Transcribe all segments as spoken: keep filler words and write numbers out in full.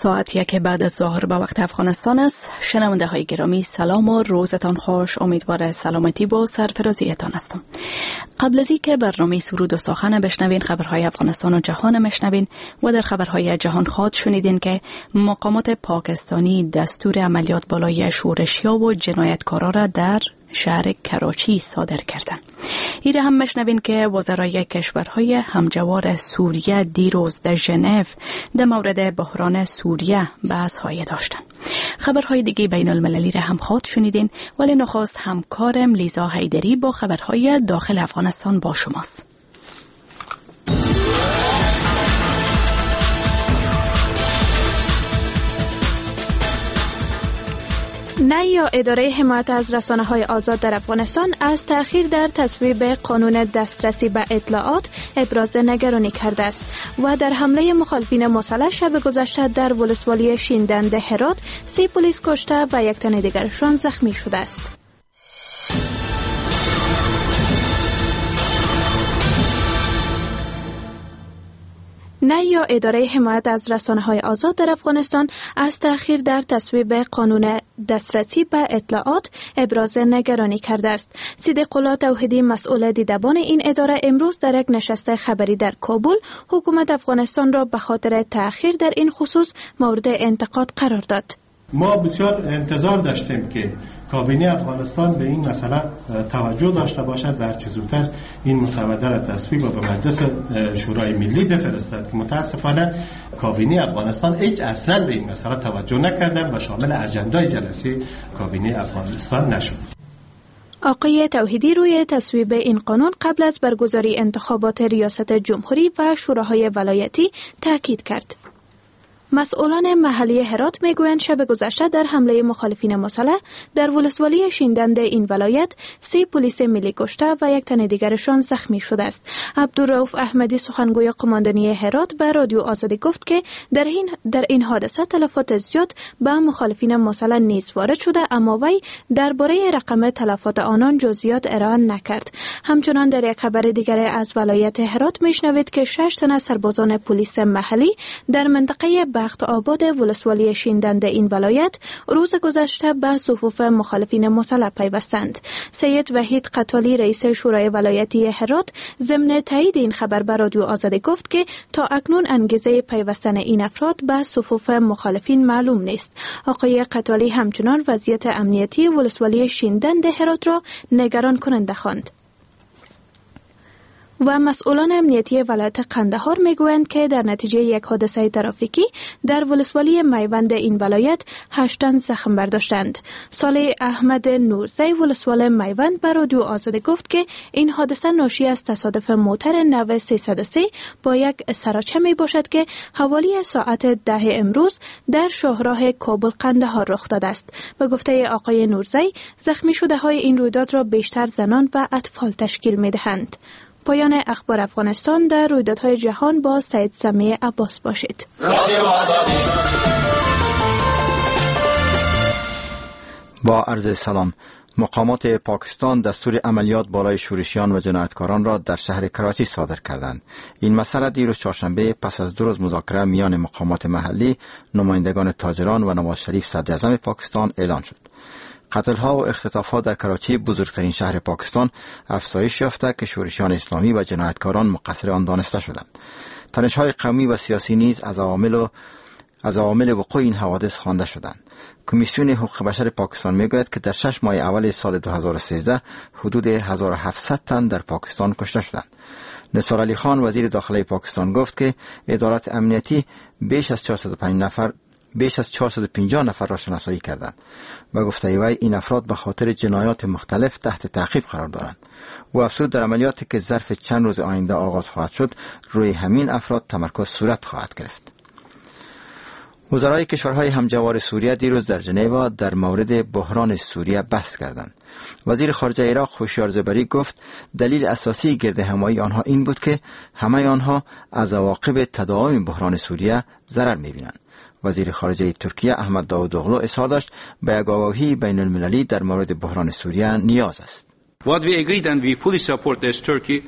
ساعت یک بعد از ظهر به وقت افغانستان است. شنونده های گرامی سلام و روزتان خوش. امیدوار سلامتی با سرفرازیتان هستم. قبل از اینکه برنامه سرود و سخن بشنوین، خبرهای افغانستان و جهان مشنوین و در خبرهای جهان خواهد شنیدین که مقامات پاکستانی دستور عملیات بالای شورشیا و جنایتکارا را در شهر کراچی صادر کردند. ایره هم مشنوین که وزرای کشورهای همجوار سوریه دیروز در ژنو در مورد بحران سوریه بحث‌های داشتند. خبرهای دیگه بین المللی را هم خواهد شنیدین، ولی نخست همکارم لیزا حیدری با خبرهای داخل افغانستان با شماست. نه یا اداره حمایت از رسانه‌های آزاد در افغانستان از تأخیر در تصویب قانون دسترسی به اطلاعات ابراز نگرانی کرده است و در حمله مخالفین مسلح شب گذشته در ولسوالی شیندند هرات سه پلیس کشته و یک تن دیگرشان زخمی شده است. نه یا اداره حمایت از رسانه‌های آزاد در افغانستان از تأخیر در تصویب قانون دسترسی به اطلاعات ابراز نگرانی کرده است. صدیق الله توحیدی مسئول دیدبان این اداره امروز در یک نشست خبری در کابل حکومت افغانستان را به خاطر تأخیر در این خصوص مورد انتقاد قرار داد. ما بسیار انتظار داشتیم که کابینه افغانستان به این مسئله توجه داشته باشد و هرچه زودتر این مسوده را تصویب و به مجلس شورای ملی بفرستد که متاسفانه کابینه افغانستان هیچ اصلا به این مسئله توجه نکردند و شامل اجندای جلسه کابینه افغانستان نشد. آقای توحیدی روی تصویب این قانون قبل از برگزاری انتخابات ریاست جمهوری و شوراهای ولایتی تاکید کرد. مسئولان محلی هرات میگویند شب گذشته در حمله مخالفین مسلح در ولسوالی شیندند این ولایت سه پلیس ملی کشته و یک تن دیگرشان زخمی شده است. عبدالرؤوف احمدی سخنگوی قماندانی هرات به رادیو آزادی گفت که در این در این حادثه تلفات زیاد به مخالفین مسلح نیز وارد شده، اما وی درباره رقم تلفات آنان جزئیات ارائه نکرد. همچنان در یک خبر دیگر از ولایت هرات میشنوید که شش تن سربازان پلیس محلی در منطقه بخت آباد ولسوالی شیندند این ولایت روز گذشته به صفوف مخالفین مسلح پیوستند. سید وحید قتالی رئیس شورای ولایتی هرات ضمن تایید این خبر به رادیو آزادی گفت که تا اکنون انگیزه پیوستن این افراد به صفوف مخالفین معلوم نیست. آقای قتالی همچنان وضعیت امنیتی ولسوالی شیندند هرات را نگران کننده خواند. و مسئولان امنیتی ولایت قندهار میگویند که در نتیجه یک حادثه ترافیکی در ولسوالی میوند این ولایت هشت تن زخم برداشتند. صالح احمد نورزی ولسوال میوند به رادیو آزادی گفت که این حادثه ناشی از تصادف موتر نو سیصد و سه با یک سراچه می باشد که حوالی ساعت ده امروز در شاهراه کابل قندهار رخ داده است. به گفته آقای نورزی زخمی شده های این رویداد را بیشتر زنان و اطفال تشکیل می دهند. پایان اخبار افغانستان. در رویدادهای جهان با سید سمیع عباس باشید. با عرض سلام. مقامات پاکستان دستور عملیات بالای شورشیان و جنایتکاران را در شهر کراچی صادر کردند. این مسئله دیروز چهارشنبه پس از دو روز مذاکره میان مقامات محلی، نمایندگان تاجران و نواز شریف صدر اعظم پاکستان اعلان شد. قتل‌ها و اختطافات در کراچی، بزرگترین شهر پاکستان، افزایش یافته که شورشیان اسلامی و جنایتکاران مقصر آن دانسته شدند. تنش‌های قومی و سیاسی نیز از عوامل و از عوامل وقوع این حوادث خوانده شدند. کمیسیون حقوق بشر پاکستان میگوید که در شش ماه اول سال دو هزار و سیزده حدود هزار و هفتصد تن در پاکستان کشته شدند. نثار علی خان وزیر داخلی پاکستان گفت که ادارات امنیتی بیش از چهارصد و پنج نفر بیش از چهارصد و پنجاه نفر را شناسایی کردند و گفته وی این افراد به خاطر جنایات مختلف تحت تعقیب قرار دارند. و افزود در عملیاتی که ظرف چند روز آینده آغاز خواهد شد روی همین افراد تمرکز صورت خواهد گرفت. وزرای کشورهای همجوار سوریه دیروز در ژنو در مورد بحران سوریه بحث کردند. وزیر خارجه عراق هوشیار زبری گفت دلیل اساسی گرد همایی آنها این بود که همه آنها از عواقب تداوم بحران سوریه ضرر می‌بینند. وزیر خارجه ترکیه احمد داوودوغلو اظهار داشت به یک آگاهی بین المللی در مورد بحران سوریه نیاز است. What we agreed and we fully support as Turkey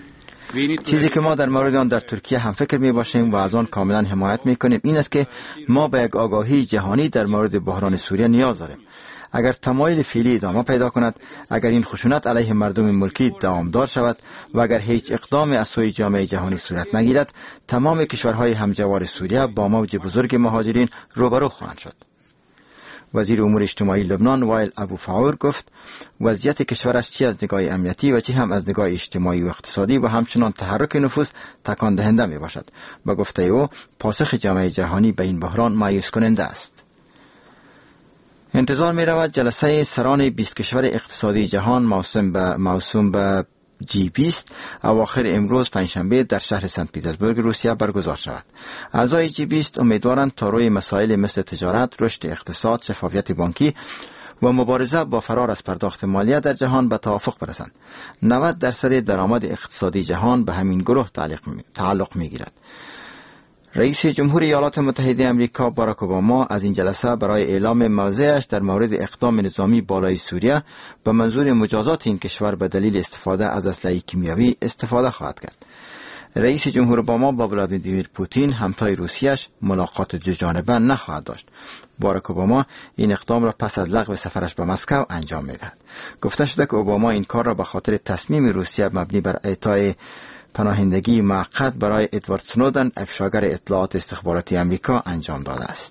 چیزی که ما در مورد آن در ترکیه هم فکر می باشیم و از آن کاملا حمایت می کنیم این است که ما به یک آگاهی جهانی در مورد بحران سوریه نیاز داریم. اگر تمایل فعلی ادامه پیدا کند، اگر این خشونت علیه مردم ملکی دوامدار شود و اگر هیچ اقدامی از سوی جامعه جهانی صورت نگیرد، تمام کشورهای همجوار سوریه با موج بزرگ مهاجرین روبرو خواهند شد. وزیر امور اجتماعی لبنان وائل ابوفاور گفت وضعیت کشورش چی از نگاه امنیتی و چی هم از نگاه اجتماعی و اقتصادی و همچنان تحرک نفوس تکان دهنده می باشد. با گفته او پاسخ جامعه جهانی به این بحران مایوس کننده است. انتظار می رود جلسه سران بیست کشور اقتصادی جهان موسوم به موسوم به جی بیست اواخر امروز پنجشنبه در شهر سنت پترزبورگ روسیه برگزار شود. اعضای جی بیست امیدوارند تا روی مسائل مثل تجارت، رشد اقتصاد، شفافیت بانکی و مبارزه با فرار از پرداخت مالیه در جهان به توافق برسند. نود درصد درآمد اقتصادی جهان به همین گروه تعلق می گیرد. رئیس جمهور ایالات متحده آمریکا باراک اوباما از این جلسه برای اعلام موضعش در مورد اقدام نظامی بالای سوریه به منظور مجازات این کشور به دلیل استفاده از اسلحه کیمیایی استفاده خواهد کرد. رئیس جمهور اوباما با ولادیمیر پوتین همتای روسیه‌اش ملاقات دو جانبه نخواهد داشت. باراک اوباما این اقدام را پس از لغو سفرش به مسکو انجام می‌دهد. گفته شده که اوباما این کار را به خاطر تصمیم روسیه مبنی بر اعطای پناهندگی موقت برای ادوارد سنودن افشاگر اطلاعات استخباراتی آمریکا انجام داده است.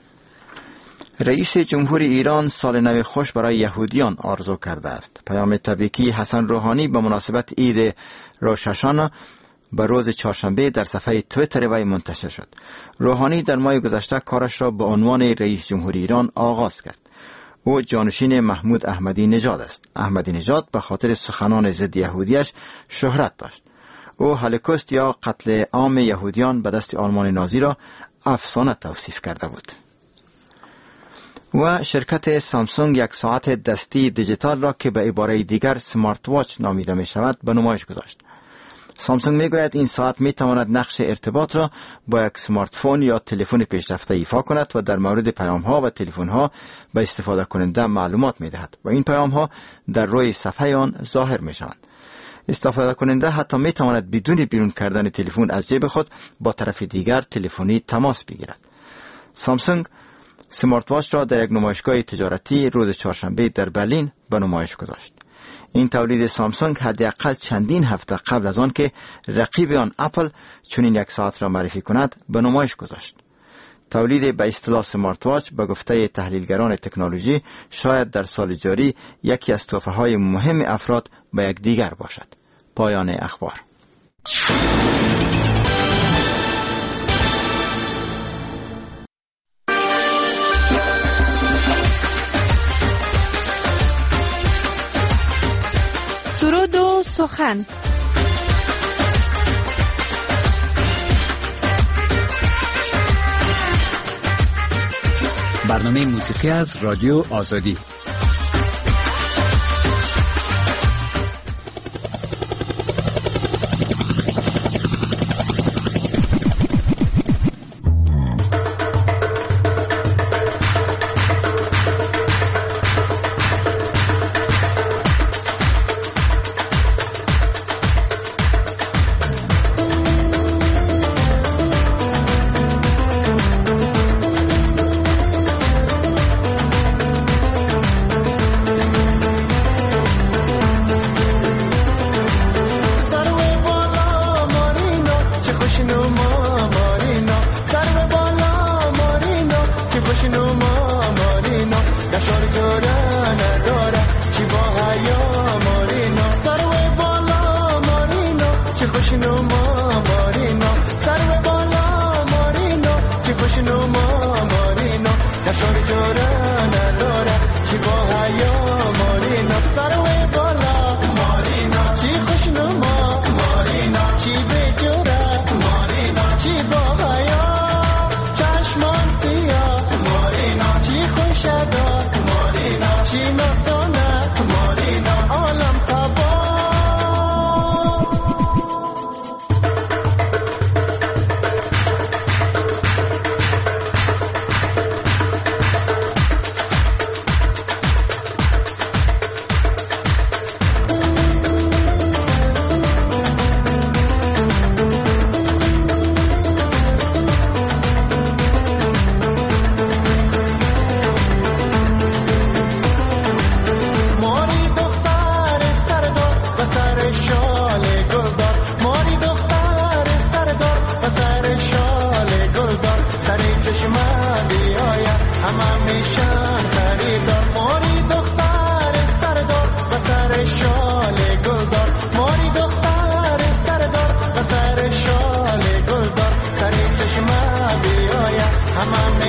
رئیس جمهور ایران سال نو خوش برای یهودیان آرزو کرده است. پیام تبریکی حسن روحانی به مناسبت عید روش هاشانا به روز چهارشنبه در صفحه توییتر وی منتشر شد. روحانی در ماه گذشته کارش را به عنوان رئیس جمهور ایران آغاز کرد. او جانشین محمود احمدی نژاد است. احمدی نژاد به خاطر سخنان ضد یهودیش شهرت داشت. او هولوکاست یا قتل عام یهودیان به دست آلمان نازی را افسانه توصیف کرده بود. و شرکت سامسونگ یک ساعت دستی دیجیتال را که به عباره دیگر سمارت واچ نامیده می شود به نمایش گذاشت. سامسونگ می گوید این ساعت می تواند نقش ارتباط را با یک سمارت فون یا تلفن پیشرفته ایفا کند و در مورد پیام ها و تلفن ها به استفاده کننده معلومات می دهد و این پیام ها در روی صفحه آن ظاهر می شوند. استفاده کننده حتی می تواند بدون بیرون کردن تلفن از جیب خود با طرف دیگر تلفنی تماس بگیرد. سامسونگ سمارت واچ را در یک نمایشگاه تجارتی روز چهارشنبه در برلین به نمایش گذاشت. این تولید سامسونگ حداقل چندین هفته قبل از آن که رقیب آن اپل چنین یک ساعت را معرفی کند به نمایش گذاشت. تولید به اصطلاح سمارت واچ به گفته تحلیلگران تکنولوژی شاید در سال جاری یکی از تحفه‌های مهم افراد به یک دیگر باشد. پایان اخبار. سرود و سخن. برنامه موسیقی از رادیو آزادی.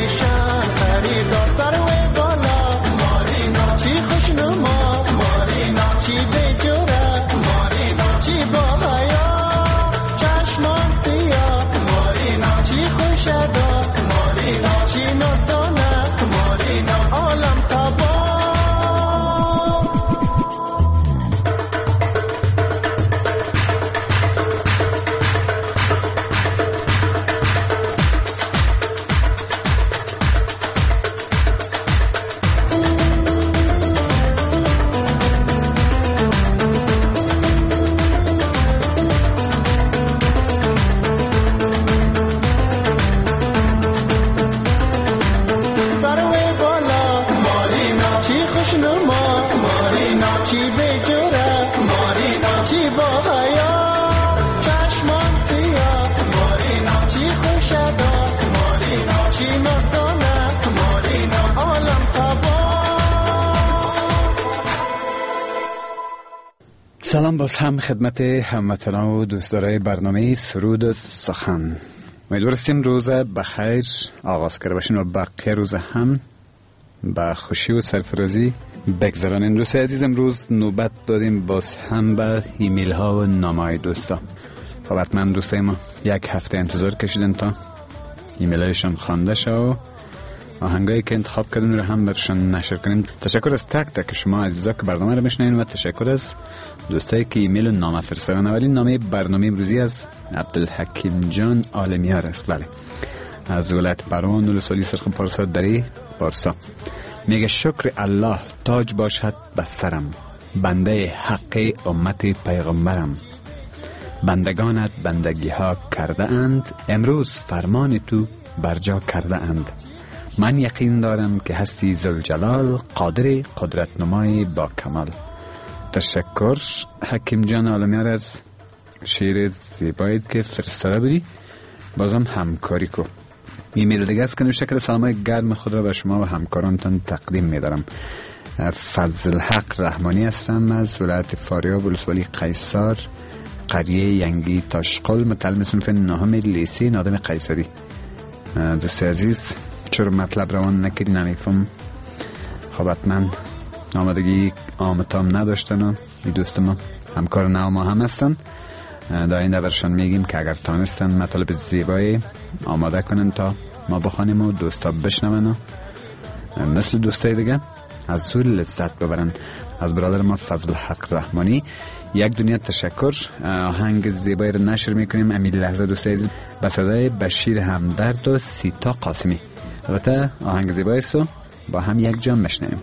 پریشان خریدار سروی بالا مارینا چی خوشنما مارینا چی بجوره مارینا چی با حیا چشمان سیاه مارینا چی خوشدا مارینا چی نازدانه مارینا عالم تبا سلام باز هم خدمت هموطنان و دوستدارای برنامه سرود و سخن. امیدوارم روز بخیر آغاز کرده باشین و بقیه روز هم با خوشی و سرفرازی بگذرانین. دوست عزیز، امروز نوبت دادیم باز هم به ایمیل ها و نامه های دوستا. خب حتما دوستای ما یک هفته انتظار کشیدن تا ایمیل هایشان خوانده شد و آهنگایی که انتخاب کردیم رو هم برشان نشر کنیم. تشکر از تک تک شما عزیزا که برنامه رو بشنوین و تشکر از دوستایی که ایمیل و نامه فرستادن. اولین نامه برنامه امروزی از عبدالحکیم جان عالمیار است. بله، از ولایت بران ولسوالی سرخ پارسا دری پارسا. میگه شکر الله تاج باشد بر سرم، بنده حق امت پیغمبرم. بندگانت بندگی ها کرده اند، امروز فرمان تو برجا کرده اند. من یقین دارم که هستی ذوالجلال، قادر قدرت نمای با کمال. تشکر حکیم جان عالمیار از شعر زیبایی که فرستاده بودی. بازم همکاری کو. ایمیل دیگه است که نوشته کرده سلامای گرم خود را به شما و همکارانتان تقدیم می‌دارم. فضل حق رحمانی هستم از ولایت فاریاب ولسوالی قیصر، قریه ینگی تاشقل، متعلم صنف نهم لیسه نادم قیصری. دوست عزیز، چرا مطلب روان نکردی نمیفهم. خب حتما آمادگی آمتام نداشتن و این دوست ما همکار نو ما هم هستن. در این دورشان میگیم که اگر تانستن مطالب زیبایی آماده کنن تا ما بخوانیم و دوستا بشنون و مثل دوستای دیگه از سوی لذت ببرن. از برادر ما فضل حق رحمانی یک دنیا تشکر. آهنگ زیبایی رو نشر میکنیم امی لحظه دوستای عزیز به صدای بشیر همدرد و سیتا قاسمی. البته آهنگ زیبایی است و با هم یک جا بشنویم.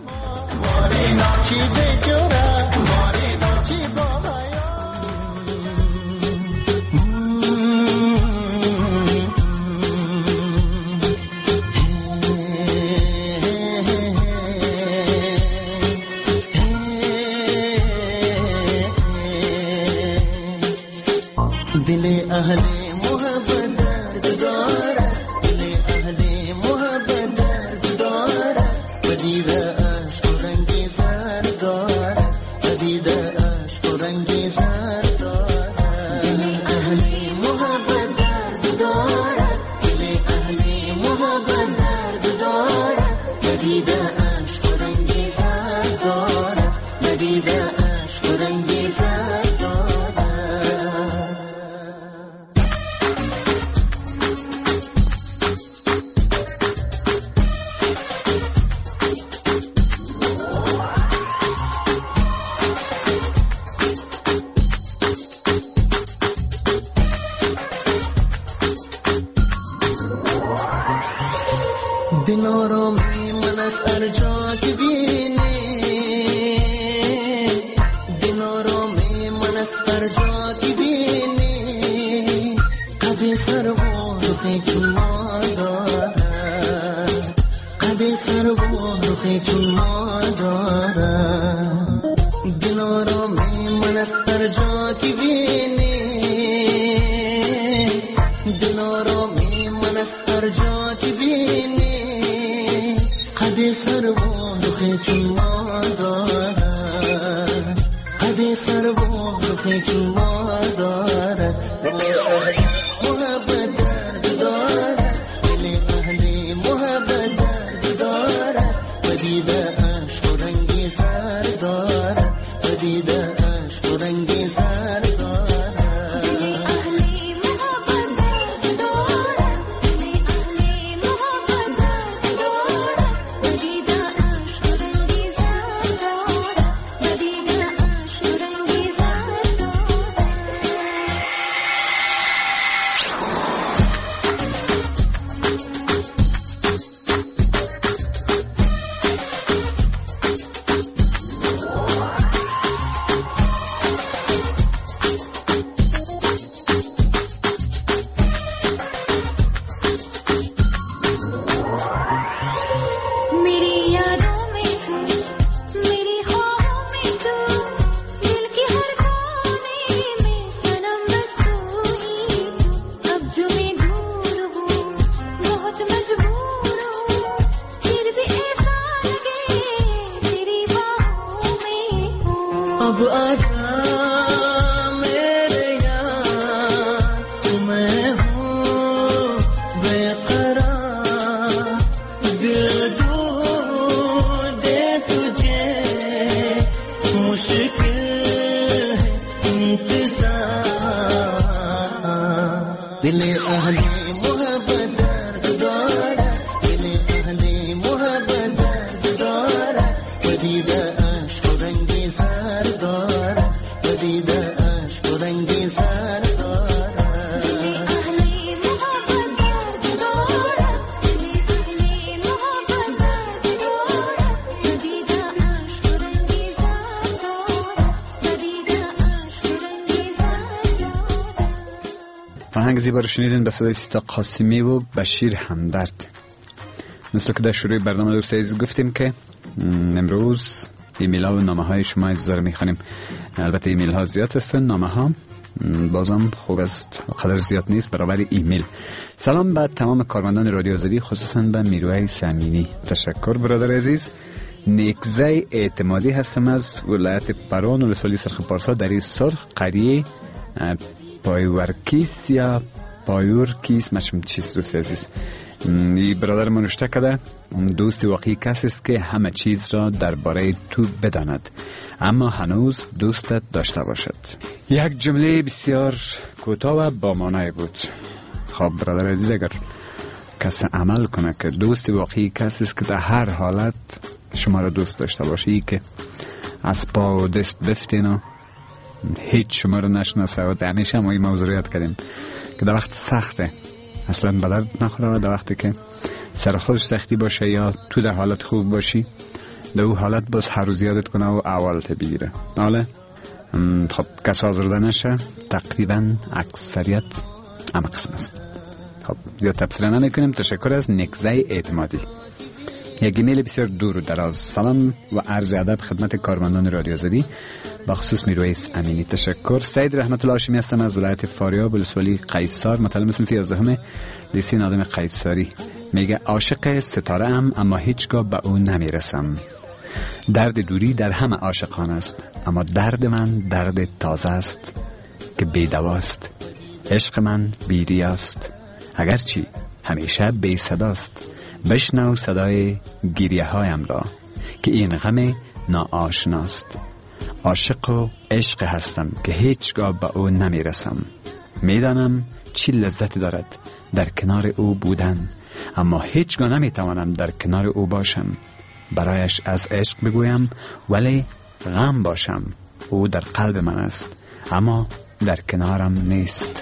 दिल अहले मोहब्बत दर्द दौरा दिल अहले मोहब्बत दर्द दौरा पदीदा अश्क रंगे सर दौरा पदीदा अश्क रंगे सर दौरा दिल अहले मोहब्बत दर्द दौरा दिल अहले मोहब्बत दर्द दौरा पदीदा अश्क रंगे सर दौरा पदीदा अश्क रंगे सर दिलों में मनस अर्जा की बीने दिलों में मनस अर्जा की बीने कदे सरवो रुखे चुमादा कदे सरवो रुखे चुमादा दिलों में मनस अर्जा की बीने दिलों में मनस अर्जा की बीने कदे सरवो रुखे चुमादा कदे सरवो रुखे चुमादा दिल अहले मोहब्बत दर्द दौरा दिल अहले मोहब्बत دیده عشق و رنگی سر دارد و دیده عشق و رنگی سر دارد दिल अहले मोहब्बत दर्द दौरा दिल अहले मोहब्बत दर्द दौरा पदीदा अश्क रंगी सर दौरा पदीदा अश्क रंगी सर दौरा दिल अहले मोहब्बत दर्द दौरा दिल अहले मोहब्बत दर्द दौरा पदीदा अश्क रंगी सर दौरा पदीदा अश्क रंगी सर दौरा. آهنگ زیبا رو شنیدین به صدای سیتا قاسمی و بشیر همدرد. مثل که در شروع برنامه دوست عزیز گفتیم که امروز ایمیل ها و نامه های شما عزیزا رو میخوانیم. البته ایمیل ها زیاد هستن، نامه ها بازم خوب است، قدر زیاد نیست برابر ایمیل. سلام به تمام کارمندان رادیو آزادی، خصوصا به میرویس امینی. تشکر برادر عزیز. نیکزای اعتمادی هستم از ولایت پران و ولسوالی سرخ پارسا در این سرخ قریه پایورکیس یا پایورکیس مچم چیز دوست عزیز. این برادر من نوشته کرده دوست واقعی کسی است که همه چیز را درباره تو بداند اما هنوز دوستت داشته باشد. یک جمله بسیار کوتاه و با معنی بود. خب برادر عزیز، اگر کسی عمل کنه که دوست واقعی کسی است که در هر حالت شما را دوست داشته باشه، که از پا و دست بفتین و هیچ شما رو نشناسه و همیشه ما این موضوع یاد کردیم که در وقت سخته اصلا به درد نخوره و در وقتی که سر خودش سختی باشه یا تو در حالت خوب باشی در اون حالت باز هر روز یادت کنه و اولت بگیره. حالا خب کس آزرده نشه، تقریبا اکثریت همه قسم است. خب زیاد تبصره نکنیم. تشکر از نکزای اعتمادی. یک ایمیل بسیار دور و دراز. سلام و عرض ادب خدمت کارمندان رادیو آزادی، بخصوص میرویس امینی. تشکر. سید رحمت الله هاشمی هستم از ولایت فاریاب ولسوالی قیصر، متعلم صنف یازدهم لیسه نادم قیصری. میگه عاشق ستاره ام اما هیچگاه به اون نمیرسم. درد دوری در همه عاشقان است اما درد من درد تازه است که بی‌دواست. عشق من بی‌ریاست اگرچه همیشه بی صداست. بشنو صدای گریه هایم را که این غم ناآشناست. عاشق و عشق هستم که هیچگاه به او نمیرسم. میدانم چی لذت دارد در کنار او بودن اما هیچگاه نمیتوانم در کنار او باشم. برایش از عشق بگویم ولی غم باشم. او در قلب من است اما در کنارم نیست.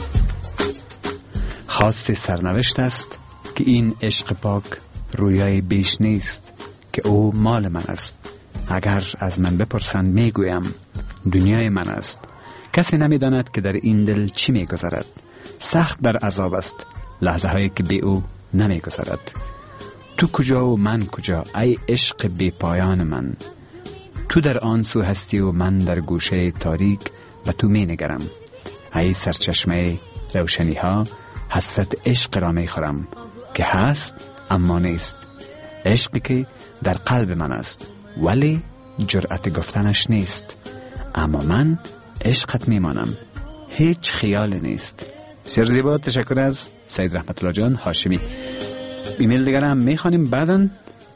خواست سرنوشت است که این عشق پاک رویای بیش نیست که او مال من است. اگر از من بپرسند میگویم دنیای من است. کسی نمیداند که در این دل چی میگذرد. سخت در عذاب است لحظه هایی که بی او نمیگذرد. تو کجا و من کجا ای عشق بی پایان من. تو در آن سو هستی و من در گوشه تاریک به تو می نگرم. ای سرچشمه روشنی ها حسرت عشق را می خورم که هست اما نیست. عشقی که در قلب من است ولی جرأت گفتنش نیست. اما من عشقت میمانم، هیچ خیال نیست. بسیار زیبا. تشکر از سید رحمت الله جان هاشمی. ایمیل دیگر هم میخوانیم بعدن.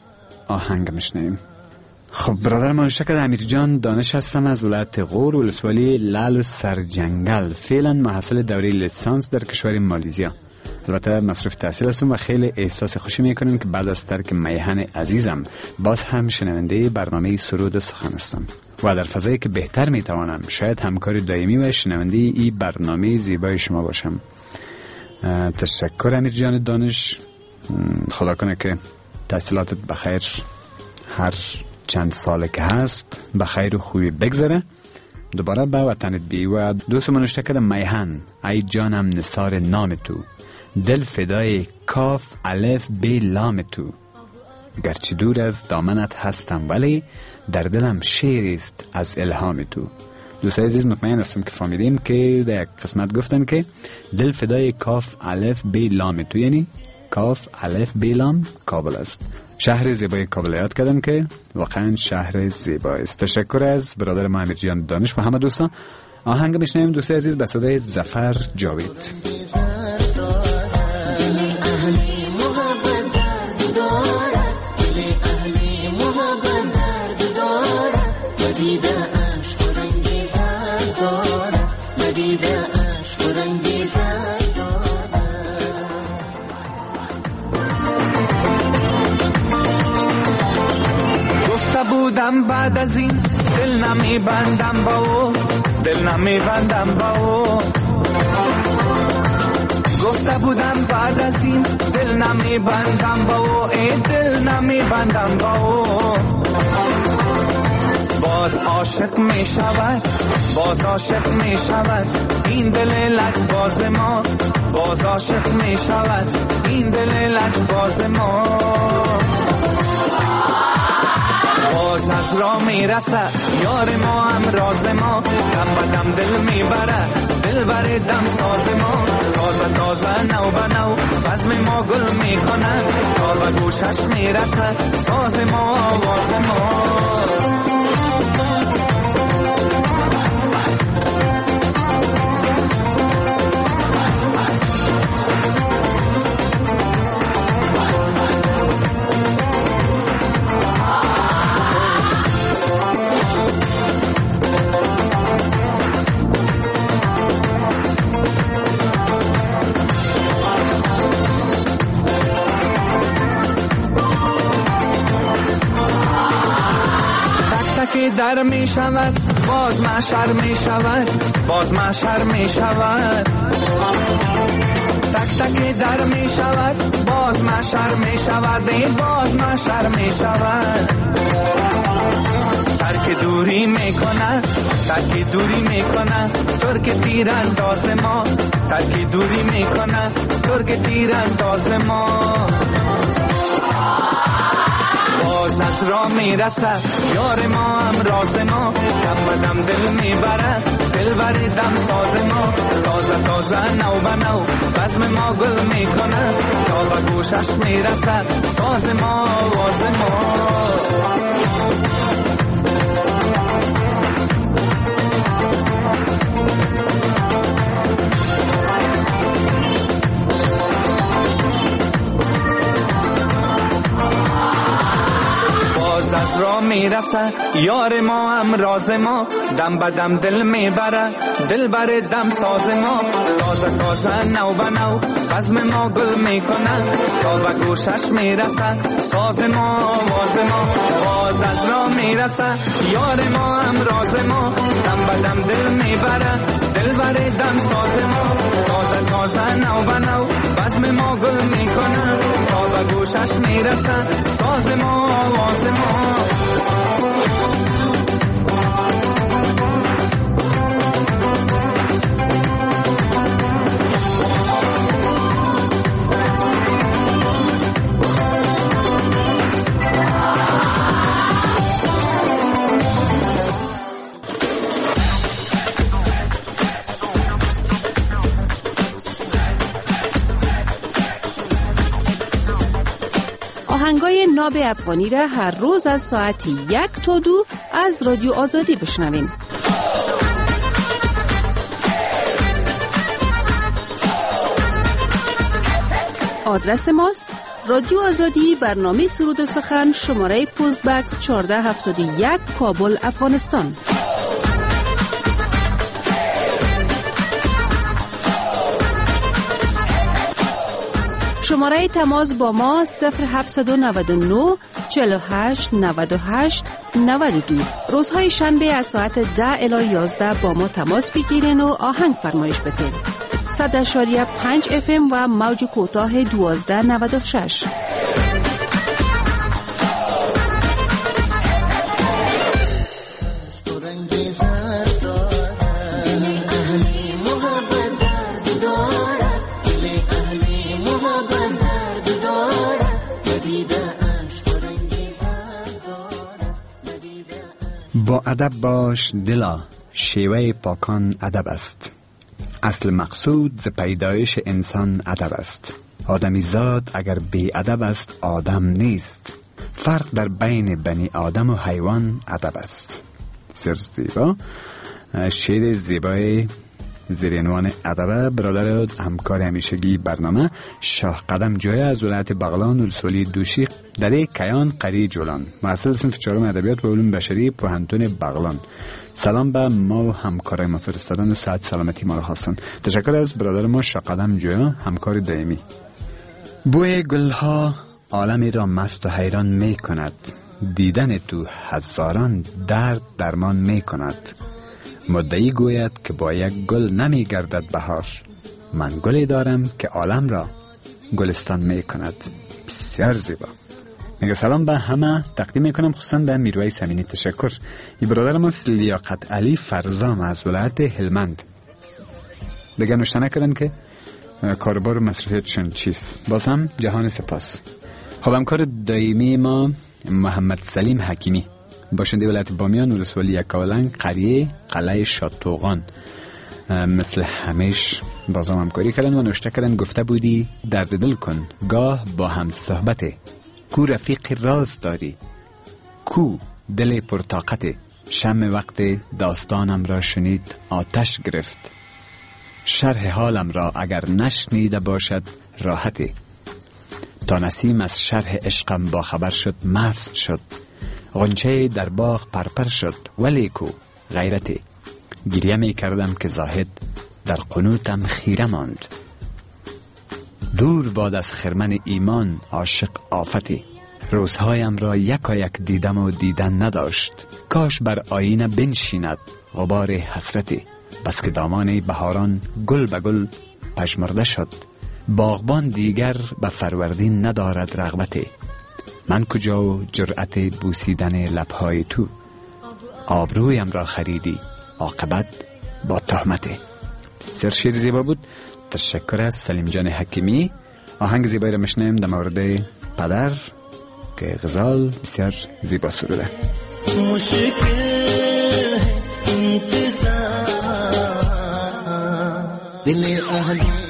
آهنگ میشنیم. خب برادر مانوشک امیر جان دانش هستم از ولایت غور ولسوالی لال سرجنگل. فعلا محصل دوره لیسانس در کشور مالیزیا. البته مصرف تحصیل هستم و خیلی احساس خوشی میکنم که بعد از ترک میهن عزیزم باز هم شنونده برنامه سرود و سخن هستم و در فضایی که بهتر میتوانم شاید همکار دائمی و شنونده این برنامه زیبای شما باشم. تشکر امیر جان دانش. خدا کنه که تحصیلاتت بخیر هر چند ساله که هست بخیر و خوبی بگذره. دوباره به وطنت بی و دوست منوشته کده میهن ای جانم نثار نام تو، دل فدای کاف الف بی لام تو، گرچه دور از دامنت هستم ولی در دلم شعر است از الهام تو. دوستای عزیز مطمئن هستم که فهمیدیم که در یک قسمت گفتن که دل فدای کاف الف بی لام تو یعنی کاف الف بی لام کابل است. شهر زیبای کابل یاد کردن که واقعا شهر زیبایی است. تشکر از برادر ما امیر جان دانش و همه دوستان. آهنگ میشنویم دوستای عزیز به صدای ظفر جاوید. بودم بعد از این دل نمی بندم با او، دل نمی بندم با او. گفته بودم بعد از این دل نمی بندم با او، ای دل نمی بندم با او. باز عاشق می شود، باز عاشق می شود این دل لج باز ما، باز عاشق می شود این دل لج باز ما. باز از راه میرسه یار ما هم راز ما، دم به دم دل میبره دل بر دم ساز ما. تازه تازه نو به نو بزم ما گل میکنه، تا به گوشش میرسه ساز ما آواز ما. در می شود باز محشر می شود، باز محشر می شود. تک تک در می شود باز محشر می شود، این باز محشر می شود. ترک دوری می کنه، ترک دوری می کنه ترک تیر انداز ما، ترک دوری می کنه ترک تیر انداز ما. باز از راه میرسه یار ما هم راز ما، دم به دم دل میبره دل بر دم ساز ما. تازه تازه نو به نو بزم ما گل میکنه، تا به گوشش میرسه ساز ما آواز ما. از راه میرسه یار ما هم راز ما، دم به دم دل میبره دل بر دم ساز ما. تازه تازه نو به نو بزم ما گل میکنه، تا به گوشش میرسه ساز ما آواز ما. باز از راه میرسه یار ما هم راز ما، دم به دم دل میبره دل بر دم ساز ما. تازه تازه نو به نو بزم ما گل میکنه، تا به گوشش میرسه ساز ما آواز ما. آهنگای ناب افغانی را هر روز از ساعت یک تا دو از رادیو آزادی بشنوین. آدرس ماست رادیو آزادی برنامه سرود و سخن شماره پست بکس چهارده هفتاد و یک کابل افغانستان. شماره تماس با ما صفر هفت نه نه چهل و هشت نود و هشت نود و دو. روزهای شنبه از ساعت ده الی یازده با ما تماس بگیرین و آهنگ فرمایش بتین. صد اشاریه پنج اف ام و موج کوتاه دوازده نود و شش. با ادب باش دلا، شیوه پاکان ادب است. اصل مقصود ز پیدایش انسان ادب است. آدمی زاد اگر بی ادب است آدم نیست. فرق در بین بنی آدم و حیوان ادب است. سر زیبا، شعر زیبای زیر عنوان ادب برادر همکار همیشگی برنامه شاه قدم جای از ولایت بغلان ولسوالی دوشی در کیان قری جولان، محصل صنف چهارم ادبیات و علوم بشری پوهنتون بغلان. سلام به ما و همکارای ما فرستادن و صحت سلامتی ما را خواستن. تشکر از برادر ما شاه قدم جای، همکار دائمی. بوی گلها عالمی را مست و حیران می کند، دیدن تو هزاران درد درمان می کند. مدعی گوید که با یک گل نمی گردد بهار، من گلی دارم که عالم را گلستان می کند. بسیار زیبا. میگه سلام به همه تقدیم میکنم، خصوصا به میرویس امینی. تشکر. این برادر ما لیاقت علی فرزام از ولایت هلمند بگه نوشته نکردن که کاربار مصرفیتشون چیست. باز هم جهان سپاس. خب همکار دائمی ما محمد سلیم حکیمی، باشنده ولایت بامیان ولسوالی یکاولنگ قریه قلعه شادتوغان، مثل همیش بازم همکاری کردن و نوشته کردن گفته بودی درد دل کن گاه با هم صحبته، کو رفیق راز داری، کو دل پرطاقته، شم وقت داستانم را شنید آتش گرفت، شرح حالم را اگر نشنیده باشد راحته، تا نسیم از شرح عشقم با خبر شد مست شد، غنچه در باغ پرپر شد ولی کو غیرته، گریه می کردم که زاهد در قنوتم خیره ماند، دور باد از خرمن ایمان عاشق آفتی، روزهایم را یکا یک دیدم و دیدن نداشت، کاش بر آینه بنشیند غبار حسرتی، بس که دامان بهاران گل به گل پژمرده شد، باغبان دیگر به فروردین ندارد رغبتی، من کجا و جرأت بوسیدن لبهای تو، آبرویم را خریدی عاقبت با تهمتی. بسیار شعر زیبا بود. تشکر از سلیم جان حکیمی. آهنگ زیبایی را میشنیم در مورد پدر که غزال بسیار زیبا سروده. مشکل انتظار دل اهلی